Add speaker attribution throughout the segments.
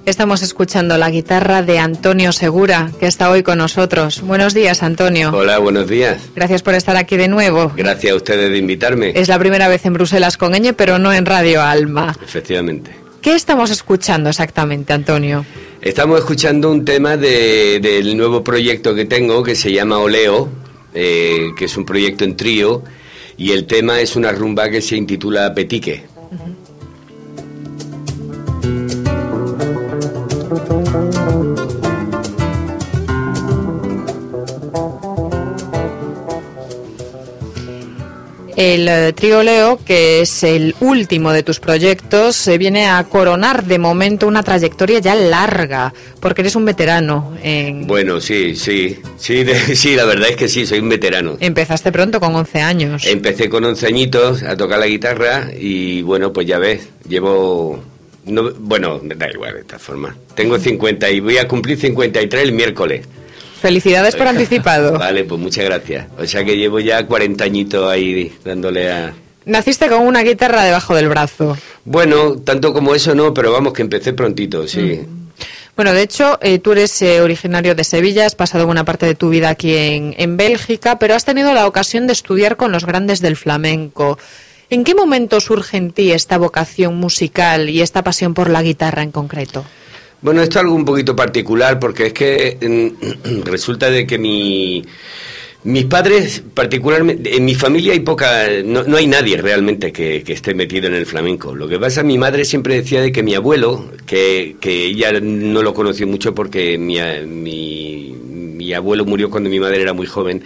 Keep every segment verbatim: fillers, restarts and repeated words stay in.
Speaker 1: Estamos escuchando la guitarra de Antonio Segura, que está hoy con nosotros. Buenos días, Antonio.
Speaker 2: Hola, buenos días.
Speaker 1: Gracias por estar aquí de nuevo.
Speaker 2: Gracias a ustedes de invitarme.
Speaker 1: Es la primera vez en Bruselas con Eñe, pero no en Radio Alma.
Speaker 2: Efectivamente.
Speaker 1: ¿Qué estamos escuchando exactamente, Antonio?
Speaker 2: Estamos escuchando un tema de, del nuevo proyecto que tengo, que se llama Oleo, eh, que es un proyecto en trío, y el tema es una rumba que se intitula Petique. Uh-huh.
Speaker 1: El uh, trío Oleo, que es el último de tus proyectos, se viene a coronar de momento una trayectoria ya larga, porque eres un veterano. En...
Speaker 2: Bueno, sí, sí, sí, de, sí, la verdad es que sí, soy un veterano.
Speaker 1: Empezaste pronto, con once años.
Speaker 2: Empecé con once añitos a tocar la guitarra y bueno, pues ya ves, llevo... No, bueno, da igual de esta forma. Tengo cincuenta y voy a cumplir cincuenta y tres el miércoles.
Speaker 1: Felicidades por anticipado.
Speaker 2: Vale, pues muchas gracias. O sea que llevo ya cuarenta añitos ahí dándole a...
Speaker 1: Naciste con una guitarra debajo del brazo.
Speaker 2: Bueno, tanto como eso no, pero vamos, que empecé prontito, sí. Mm.
Speaker 1: Bueno, de hecho, eh, tú eres eh, originario de Sevilla, has pasado buena parte de tu vida aquí en, en Bélgica, pero has tenido la ocasión de estudiar con los grandes del flamenco. ¿En qué momento surge en ti esta vocación musical y esta pasión por la guitarra en concreto?
Speaker 2: Bueno, esto es algo un poquito particular porque es que eh, resulta de que mi, mis padres, particularmente, en mi familia hay poca, no, no hay nadie realmente que, que esté metido en el flamenco. Lo que pasa, mi madre siempre decía de que mi abuelo, que, que ella no lo conoció mucho porque mi, mi, mi abuelo murió cuando mi madre era muy joven,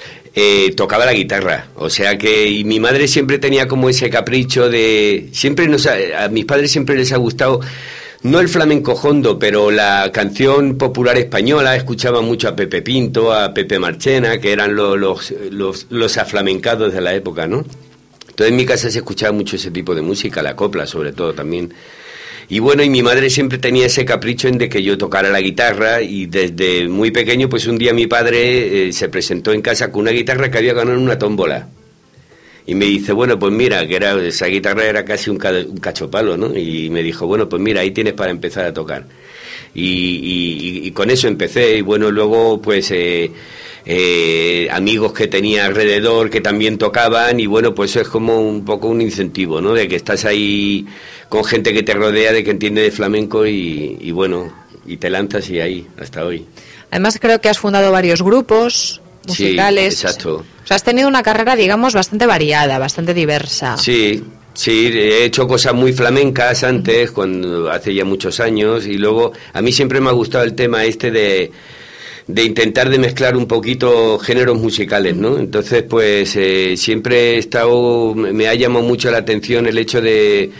Speaker 2: Eh, tocaba la guitarra, o sea que y mi madre siempre tenía como ese capricho de, siempre nos ha, a mis padres siempre les ha gustado, no el flamenco jondo, pero la canción popular española, escuchaban mucho a Pepe Pinto, a Pepe Marchena, que eran los, los, los, los aflamencados de la época, ¿no? Entonces en mi casa se escuchaba mucho ese tipo de música, la copla sobre todo también. Y bueno, y mi madre siempre tenía ese capricho en de que yo tocara la guitarra y desde muy pequeño, pues un día mi padre eh, se presentó en casa con una guitarra que había ganado en una tómbola. Y me dice, bueno, pues mira, que era esa guitarra era casi un, ca, un cachopalo, ¿no? Y me dijo, bueno, pues mira, ahí tienes para empezar a tocar. Y, y, y con eso empecé y bueno, luego pues... Eh, Eh, amigos que tenía alrededor que también tocaban y bueno, pues eso es como un poco un incentivo, ¿no? De que estás ahí con gente que te rodea, de que entiende de flamenco y, y bueno, y te lanzas y ahí, hasta hoy.
Speaker 1: Además creo que has fundado varios grupos musicales.
Speaker 2: Sí, exacto.
Speaker 1: O sea, has tenido una carrera, digamos, bastante variada, bastante diversa.
Speaker 2: Sí, sí, he hecho cosas muy flamencas antes, cuando hace ya muchos años, y luego a mí siempre me ha gustado el tema este de... de intentar de mezclar un poquito géneros musicales, ¿no? Entonces, pues eh, siempre he estado, me ha llamado mucho la atención el hecho de,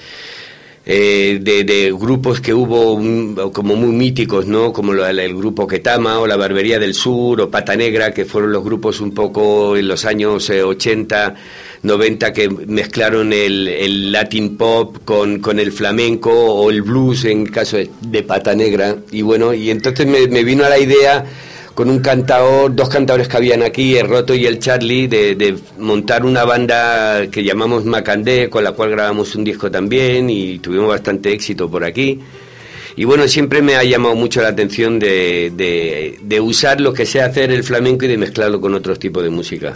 Speaker 2: eh, de, de grupos que hubo um, como muy míticos, ¿no? Como lo, el grupo Ketama o la Barbería del Sur o Pata Negra, que fueron los grupos un poco en los años eh, ochenta, noventa que mezclaron el, el Latin pop con, con el flamenco o el blues en el caso de, de Pata Negra. Y bueno, y entonces me, me vino a la idea con un cantador, dos cantadores que habían aquí, el Roto y el Charlie, de, de montar una banda que llamamos Macandé, con la cual grabamos un disco también y tuvimos bastante éxito por aquí. Y bueno, siempre me ha llamado mucho la atención de, de, de usar lo que sé hacer el flamenco y de mezclarlo con otros tipos de música.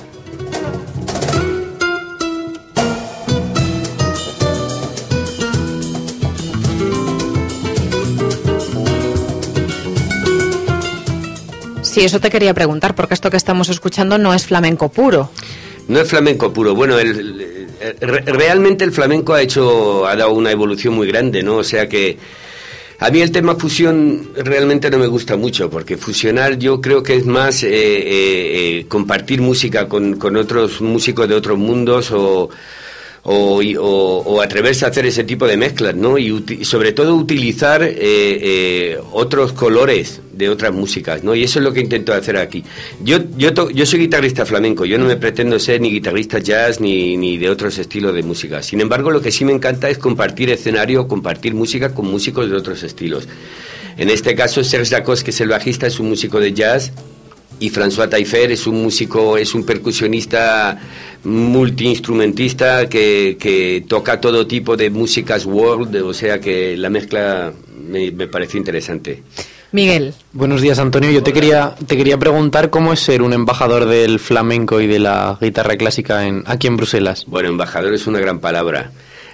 Speaker 1: Sí, eso te quería preguntar, porque esto que estamos escuchando no es flamenco puro.
Speaker 2: No es flamenco puro. Bueno, el, el, realmente el flamenco ha hecho, ha dado una evolución muy grande, ¿no? O sea que a mí el tema fusión realmente no me gusta mucho, porque fusionar yo creo que es más eh, eh, eh, compartir música con, con otros músicos de otros mundos o... O, o, o atreverse a hacer ese tipo de mezclas, ¿no? Y, uti- y sobre todo utilizar eh, eh, otros colores de otras músicas, ¿no? Y eso es lo que intento hacer aquí. Yo yo to- yo soy guitarrista flamenco, yo no me pretendo ser ni guitarrista jazz ni, ni de otros estilos de música. Sin embargo, lo que sí me encanta es compartir escenario, compartir música con músicos de otros estilos. En este caso, Serge Dacos, que es el bajista, es un músico de jazz. y François Taillefer es un músico, es un percusionista multiinstrumentista que, que toca todo tipo de músicas world, o sea que la mezcla me, me pareció interesante.
Speaker 1: Miguel.
Speaker 3: Buenos días, Antonio. Yo te quería te quería preguntar cómo es ser un embajador del flamenco y de la guitarra clásica en, aquí en Bruselas.
Speaker 2: Bueno, embajador es una gran palabra.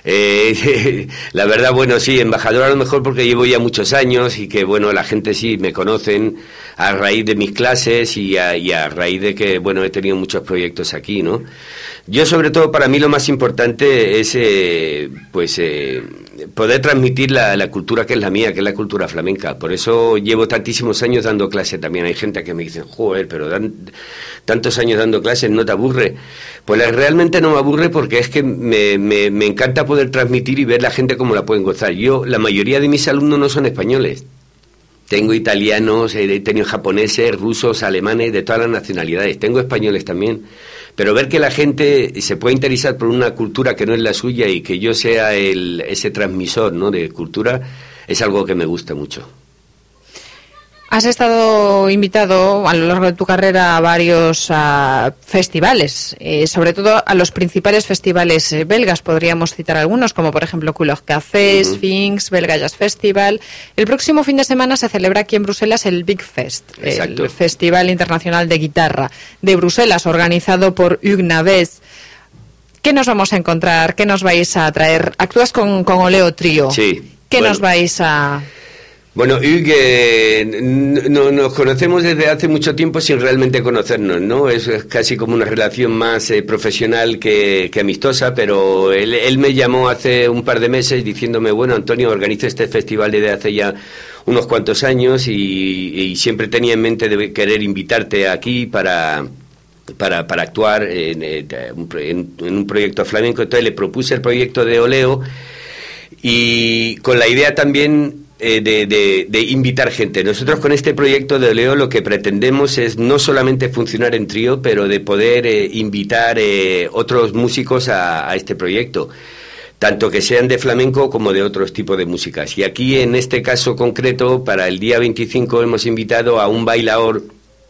Speaker 2: Eh, la verdad, bueno, sí, embajador a lo mejor porque llevo ya muchos años y que, bueno, la gente sí me conocen a raíz de mis clases y a, y a raíz de que, bueno, he tenido muchos proyectos aquí, ¿no? Yo, sobre todo, para mí lo más importante es, eh, pues, eh, poder transmitir la, la cultura que es la mía, que es la cultura flamenca. Por eso llevo tantísimos años dando clases también. Hay gente que me dice, joder, pero dan tantos años dando clases, ¿no te aburre? Pues realmente no me aburre porque es que me, me, me encanta poder transmitir y ver la gente cómo la pueden gozar. Yo, la mayoría de mis alumnos no son españoles. Tengo italianos, he tenido japoneses, rusos, alemanes, de todas las nacionalidades. Tengo españoles también. Pero ver que la gente se puede interesar por una cultura que no es la suya y que yo sea el, ese transmisor, ¿no?, de cultura, es algo que me gusta mucho.
Speaker 1: Has estado invitado a lo largo de tu carrera a varios uh, festivales, eh, sobre todo a los principales festivales eh, belgas. Podríamos citar algunos, como por ejemplo Couleur Café, uh-huh. Sphinx, Belga Jazz Festival. El próximo fin de semana se celebra aquí en Bruselas el Big Fest, Exacto. el Festival Internacional de Guitarra de Bruselas, organizado por Hugues Navès. ¿Qué nos vamos a encontrar? ¿Qué nos vais a traer? Actúas con, con Oleo Trío.
Speaker 2: Sí.
Speaker 1: ¿Qué
Speaker 2: bueno.
Speaker 1: nos vais a...?
Speaker 2: Bueno, Hugues, eh, no, nos conocemos desde hace mucho tiempo sin realmente conocernos, ¿no? Es casi como una relación más eh, profesional que, que amistosa, pero él, él me llamó hace un par de meses diciéndome, bueno, Antonio, organizo este festival desde hace ya unos cuantos años y, y siempre tenía en mente de querer invitarte aquí para... Para, para actuar en, en, en un proyecto flamenco. Entonces le propuse el proyecto de Oleo y con la idea también eh, de, de, de invitar gente. Nosotros con este proyecto de Oleo lo que pretendemos es no solamente funcionar en trío, pero de poder eh, invitar eh, otros músicos a, a este proyecto, tanto que sean de flamenco como de otros tipos de músicas. Y aquí en este caso concreto, para el día veinticinco hemos invitado a un bailaor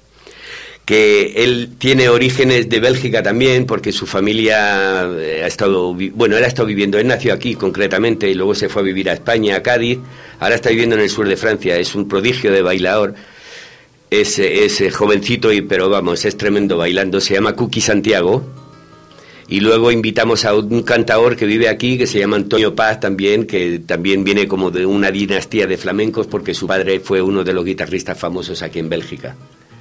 Speaker 2: que él tiene orígenes de Bélgica también, porque su familia ha estado, bueno, él ha estado viviendo, él nació aquí concretamente y luego se fue a vivir a España, a Cádiz, ahora está viviendo en el sur de Francia, es un prodigio de bailador, es, es jovencito, y pero vamos, es tremendo bailando, se llama Cookie Santiago, y luego invitamos a un cantador que vive aquí, que se llama Antonio Paz también, que también viene como de una dinastía de flamencos, porque su padre fue uno de los guitarristas famosos aquí en Bélgica.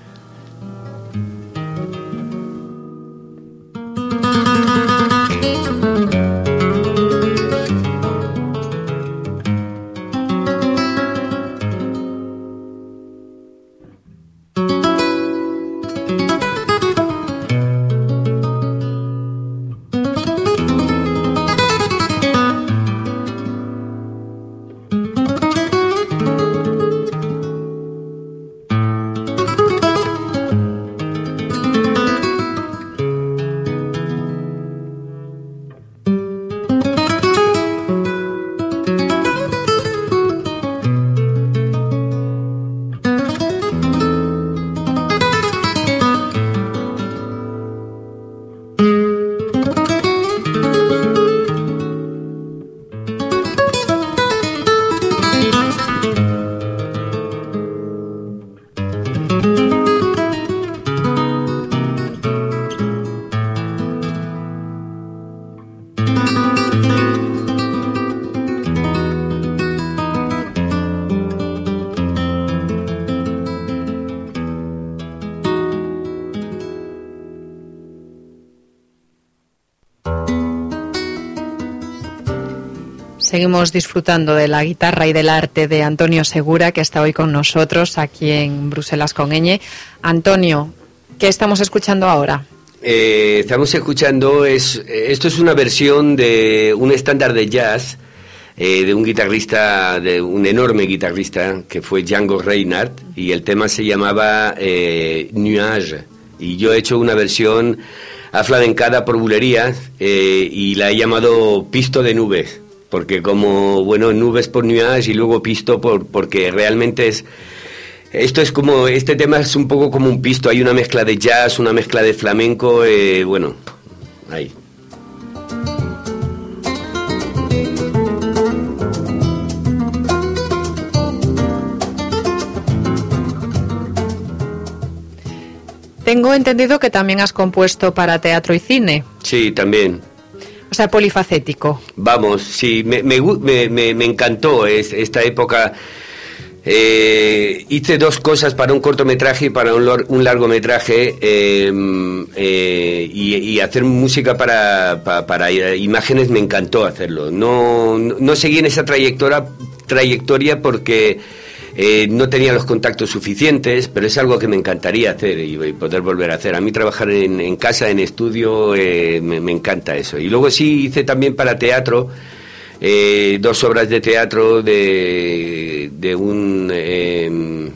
Speaker 1: Seguimos disfrutando de la guitarra y del arte de Antonio Segura, que está hoy con nosotros aquí en Bruselas con Eñe. Antonio, ¿qué estamos escuchando ahora?
Speaker 2: Eh, estamos escuchando, es, esto es una versión de un estándar de jazz eh, de un guitarrista, de un enorme guitarrista que fue Django Reinhardt, y el tema se llamaba eh, Nuage, y yo he hecho una versión aflamencada por bulerías eh, y la he llamado Pisto de Nubes, porque como, bueno, nubes por nuage y luego pisto por, porque realmente es Esto es como, este tema es un poco como un pisto, hay una mezcla de jazz, una mezcla de flamenco, eh, bueno, ahí.
Speaker 1: Tengo entendido que también has compuesto para teatro y cine.
Speaker 2: Sí, también.
Speaker 1: O sea, polifacético.
Speaker 2: Vamos, sí, me, me, me, me encantó es, esta época. Eh, hice dos cosas para un cortometraje y para un, un largometraje, eh, eh, y, y hacer música para, para, para imágenes me encantó hacerlo. No, no, no seguí en esa trayectoria, trayectoria porque eh, no tenía los contactos suficientes, pero es algo que me encantaría hacer y, y poder volver a hacer. A mí trabajar en, en casa, en estudio, eh, me, me encanta eso. Y luego sí hice también para teatro. Eh, dos obras de teatro de, de un eh,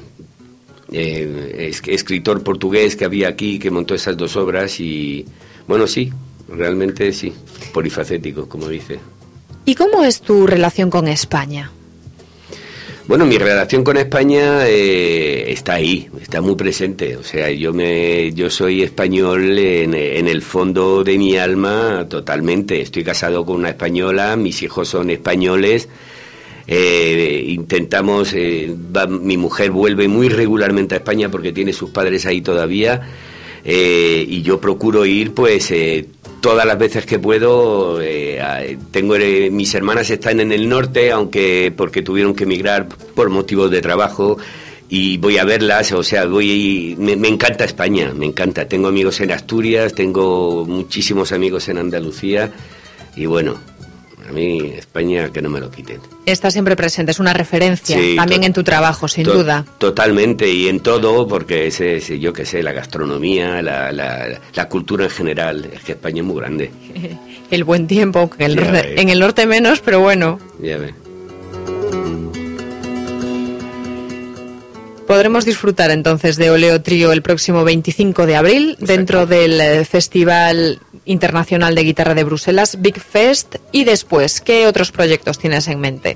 Speaker 2: eh, escritor portugués que había aquí, que montó esas dos obras y, bueno, sí, realmente sí, polifacético, como dice.
Speaker 1: ¿Y cómo es tu relación con España?
Speaker 2: Bueno, mi relación con España eh, está ahí, está muy presente. O sea, yo me, yo soy español en, en el fondo de mi alma totalmente. Estoy casado con una española, mis hijos son españoles. Eh, intentamos, eh, va, mi mujer vuelve muy regularmente a España porque tiene sus padres ahí todavía. Eh, y yo procuro ir, pues, eh, todas las veces que puedo. Eh, tengo eh, mis hermanas están en el norte, aunque porque tuvieron que emigrar por motivos de trabajo, y voy a verlas. O sea, voy me, me encanta España, me encanta. Tengo amigos en Asturias, tengo muchísimos amigos en Andalucía, y bueno, a mí España que no me lo quiten.
Speaker 1: Está siempre presente, es una referencia, sí, también to- en tu trabajo, sin
Speaker 2: to-
Speaker 1: duda.
Speaker 2: Totalmente, y en todo, porque es, es yo qué sé, la gastronomía, la, la, la cultura en general, es que España es muy grande.
Speaker 1: El buen tiempo, que el norte, en el norte menos, pero bueno.
Speaker 2: Ya ve.
Speaker 1: Podremos disfrutar entonces de Oleo Trío el próximo veinticinco de abril. Exacto. Dentro del Festival Internacional de Guitarra de Bruselas, Big Fest, y después, ¿qué otros proyectos tienes en mente?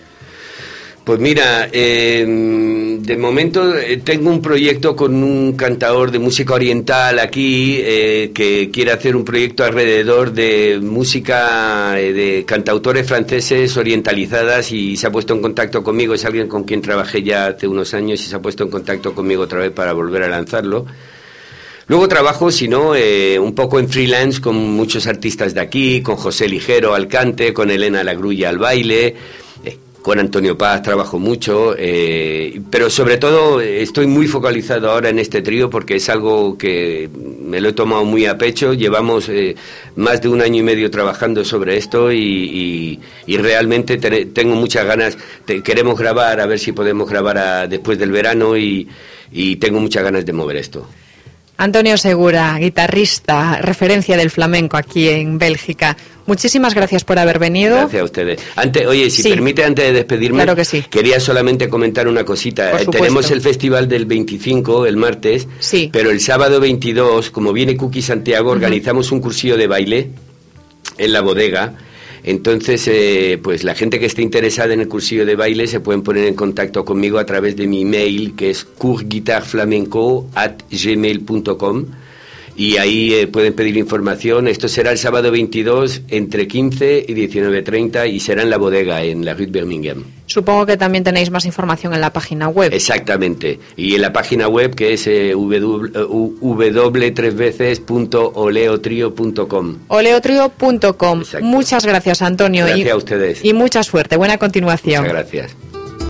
Speaker 2: Pues mira, eh, de momento eh, tengo un proyecto con un cantador de música oriental aquí, eh, que quiere hacer un proyecto alrededor de música eh, de cantautores franceses orientalizadas, y se ha puesto en contacto conmigo. Es alguien con quien trabajé ya hace unos años y se ha puesto en contacto conmigo otra vez para volver a lanzarlo. Luego trabajo, si no, eh, un poco en freelance con muchos artistas de aquí, con José Ligero al cante, con Elena Lagrulla al baile, eh, con Antonio Paz trabajo mucho, eh, pero sobre todo estoy muy focalizado ahora en este trío porque es algo que me lo he tomado muy a pecho. Llevamos eh, más de un año y medio trabajando sobre esto y, y, y realmente te, tengo muchas ganas. Te, queremos grabar, a ver si podemos grabar a, después del verano, y, y tengo muchas ganas de mover esto.
Speaker 1: Antonio Segura, guitarrista, referencia del flamenco aquí en Bélgica. Muchísimas gracias por haber venido.
Speaker 2: Gracias a ustedes. Antes, oye, si sí. permite, antes de despedirme,
Speaker 1: claro que sí.
Speaker 2: Quería solamente comentar una cosita. Eh, tenemos el festival del veinticinco, el martes,
Speaker 1: sí.
Speaker 2: pero el sábado veintidós, como viene Cookie Santiago, uh-huh. organizamos un cursillo de baile en la bodega. Entonces, eh, pues la gente que esté interesada en el cursillo de baile se pueden poner en contacto conmigo a través de mi mail, que es courguitarflamenco arroba gmail punto com, y ahí eh, pueden pedir información. Esto será el sábado veintidós entre quince y diecinueve treinta y será en la bodega, en la Rue de Birmingham.
Speaker 1: Supongo que también tenéis más información en la página web.
Speaker 2: Exactamente, y en la página web, que es eh, w tres veces punto oleotrio punto com.
Speaker 1: oleotrio punto com. Muchas gracias, Antonio.
Speaker 2: Gracias
Speaker 1: y,
Speaker 2: a ustedes.
Speaker 1: Y mucha suerte, buena continuación.
Speaker 2: Muchas gracias.